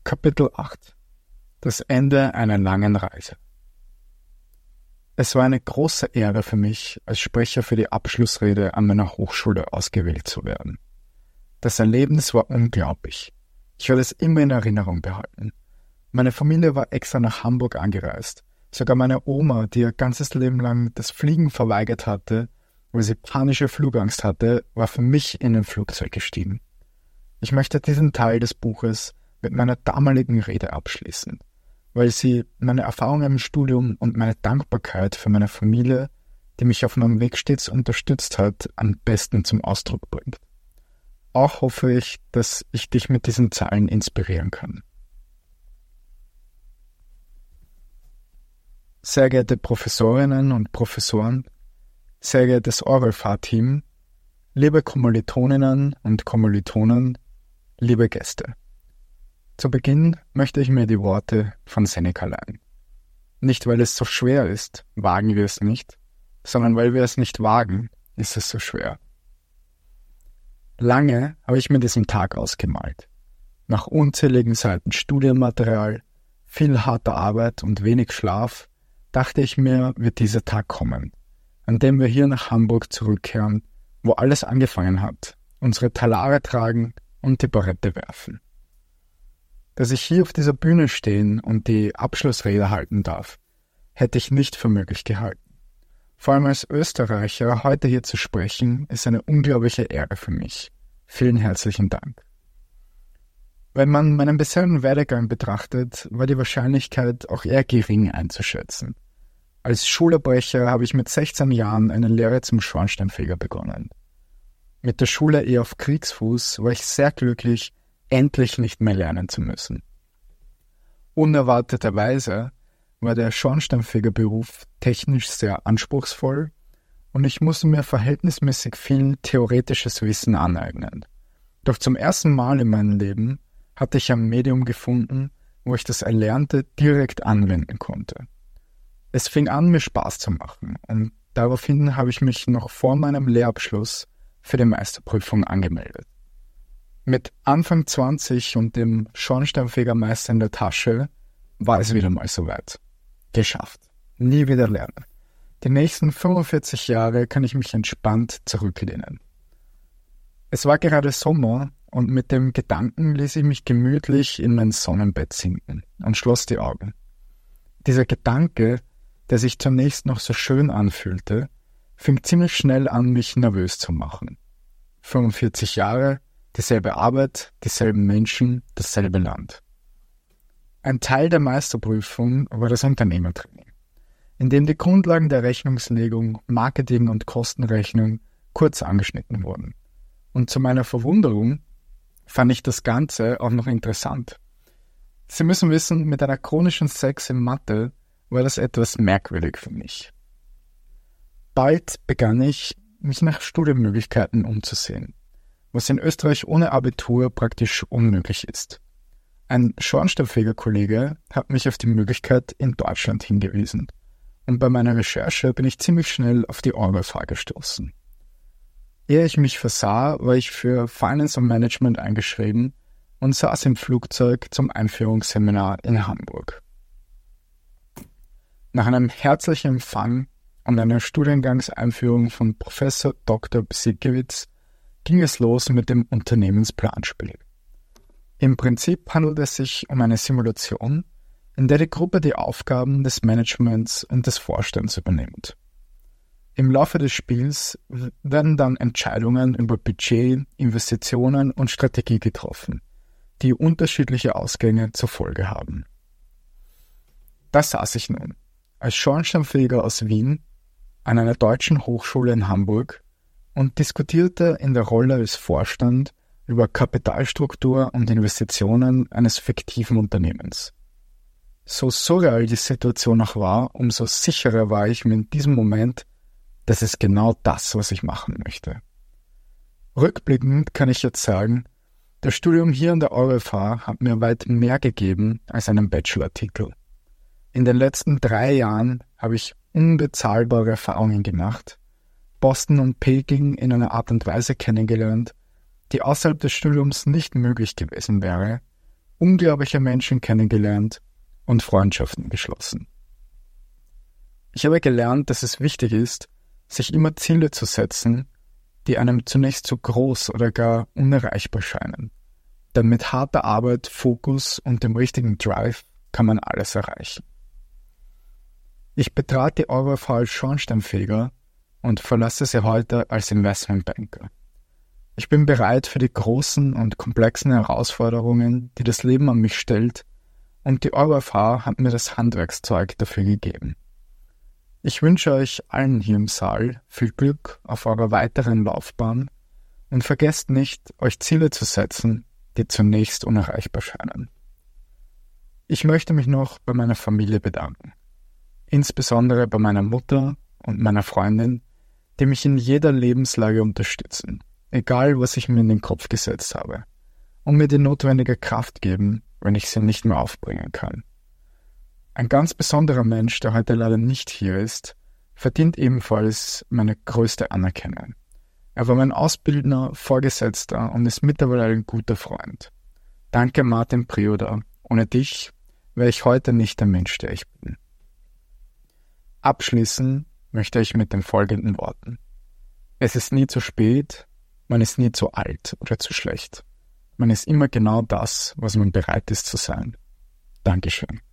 Kapitel 8 – Das Ende einer langen Reise. Es war eine große Ehre für mich, als Sprecher für die Abschlussrede an meiner Hochschule ausgewählt zu werden. Das Erlebnis war unglaublich. Ich werde es immer in Erinnerung behalten. Meine Familie war extra nach Hamburg angereist. Sogar meine Oma, die ihr ganzes Leben lang das Fliegen verweigert hatte, weil sie panische Flugangst hatte, war für mich in ein Flugzeug gestiegen. Ich möchte diesen Teil des Buches mit meiner damaligen Rede abschließen, weil sie meine Erfahrungen im Studium und meine Dankbarkeit für meine Familie, die mich auf meinem Weg stets unterstützt hat, am besten zum Ausdruck bringt. Auch hoffe ich, dass ich dich mit diesen Zeilen inspirieren kann. Sehr geehrte Professorinnen und Professoren, sehr geehrtes ORFH-Team, liebe Kommilitoninnen und Kommilitonen, liebe Gäste. Zu Beginn möchte ich mir die Worte von Seneca leihen. Nicht, weil es so schwer ist, wagen wir es nicht, sondern weil wir es nicht wagen, ist es so schwer. Lange habe ich mir diesen Tag ausgemalt. Nach unzähligen Seiten Studienmaterial, viel harter Arbeit und wenig Schlaf, dachte ich mir, wird dieser Tag kommen, an dem wir hier nach Hamburg zurückkehren, wo alles angefangen hat, unsere Talare tragen und die Barette werfen. Dass ich hier auf dieser Bühne stehen und die Abschlussrede halten darf, hätte ich nicht für möglich gehalten. Vor allem als Österreicher heute hier zu sprechen, ist eine unglaubliche Ehre für mich. Vielen herzlichen Dank. Wenn man meinen bisherigen Werdegang betrachtet, war die Wahrscheinlichkeit auch eher gering einzuschätzen. Als Schulabbrecher habe ich mit 16 Jahren eine Lehre zum Schornsteinfeger begonnen. Mit der Schule eher auf Kriegsfuß war ich sehr glücklich, endlich nicht mehr lernen zu müssen. Unerwarteterweise war der Schornsteinfegerberuf technisch sehr anspruchsvoll und ich musste mir verhältnismäßig viel theoretisches Wissen aneignen. Doch zum ersten Mal in meinem Leben hatte ich ein Medium gefunden, wo ich das Erlernte direkt anwenden konnte. Es fing an, mir Spaß zu machen und daraufhin habe ich mich noch vor meinem Lehrabschluss für die Meisterprüfung angemeldet. Mit Anfang 20 und dem Schornsteinfegermeister in der Tasche war es wieder mal soweit. Geschafft. Nie wieder lernen. Die nächsten 45 Jahre kann ich mich entspannt zurücklehnen. Es war gerade Sommer und mit dem Gedanken ließ ich mich gemütlich in mein Sonnenbett sinken und schloss die Augen. Dieser Gedanke, der sich zunächst noch so schön anfühlte, fing ziemlich schnell an, mich nervös zu machen. 45 Jahre, dieselbe Arbeit, dieselben Menschen, dasselbe Land. Ein Teil der Meisterprüfung war das Unternehmertraining, in dem die Grundlagen der Rechnungslegung, Marketing und Kostenrechnung kurz angeschnitten wurden. Und zu meiner Verwunderung fand ich das Ganze auch noch interessant. Sie müssen wissen, mit einer chronischen 6 in Mathe war das etwas merkwürdig für mich. Bald begann ich, mich nach Studienmöglichkeiten umzusehen, was in Österreich ohne Abitur praktisch unmöglich ist. Ein Schornsteinfeger-Kollege hat mich auf die Möglichkeit in Deutschland hingewiesen und bei meiner Recherche bin ich ziemlich schnell auf die ORFH gestoßen. Ehe ich mich versah, war ich für Finance und Management eingeschrieben und saß im Flugzeug zum Einführungsseminar in Hamburg. Nach einem herzlichen Empfang und einer Studiengangseinführung von Professor Dr. Bsikiewicz ging es los mit dem Unternehmensplanspiel. Im Prinzip handelt es sich um eine Simulation, in der die Gruppe die Aufgaben des Managements und des Vorstands übernimmt. Im Laufe des Spiels werden dann Entscheidungen über Budget, Investitionen und Strategie getroffen, die unterschiedliche Ausgänge zur Folge haben. Da saß ich nun, als Schornsteinfeger aus Wien, an einer deutschen Hochschule in Hamburg und diskutierte in der Rolle als Vorstand über Kapitalstruktur und Investitionen eines fiktiven Unternehmens. So surreal die Situation auch war, umso sicherer war ich mir in diesem Moment, das ist genau das, was ich machen möchte. Rückblickend kann ich jetzt sagen, das Studium hier an der ORFH hat mir weit mehr gegeben als einen Bachelor-Titel. In den letzten 3 Jahren habe ich unbezahlbare Erfahrungen gemacht, Boston und Peking in einer Art und Weise kennengelernt, die außerhalb des Studiums nicht möglich gewesen wäre unglaubliche Menschen kennengelernt und Freundschaften geschlossen. Ich habe gelernt, dass es wichtig ist, sich immer Ziele zu setzen, die einem zunächst zu groß oder gar unerreichbar scheinen. Denn mit harter Arbeit, Fokus und dem richtigen Drive kann man alles erreichen. Ich betrat die EUROAV als Schornsteinfeger und verlasse sie heute als Investmentbanker. Ich bin bereit für die großen und komplexen Herausforderungen, die das Leben an mich stellt, und die EUROAV hat mir das Handwerkszeug dafür gegeben. Ich wünsche euch allen hier im Saal viel Glück auf eurer weiteren Laufbahn und vergesst nicht, euch Ziele zu setzen, die zunächst unerreichbar scheinen. Ich möchte mich noch bei meiner Familie bedanken, insbesondere bei meiner Mutter und meiner Freundin, die mich in jeder Lebenslage unterstützen, egal was ich mir in den Kopf gesetzt habe, und mir die notwendige Kraft geben, wenn ich sie nicht mehr aufbringen kann. Ein ganz besonderer Mensch, der heute leider nicht hier ist, verdient ebenfalls meine größte Anerkennung. Er war mein Ausbildner, Vorgesetzter und ist mittlerweile ein guter Freund. Danke, Martin Prioda. Ohne dich wäre ich heute nicht der Mensch, der ich bin. Abschließen möchte ich mit den folgenden Worten. Es ist nie zu spät, man ist nie zu alt oder zu schlecht. Man ist immer genau das, was man bereit ist zu sein. Dankeschön.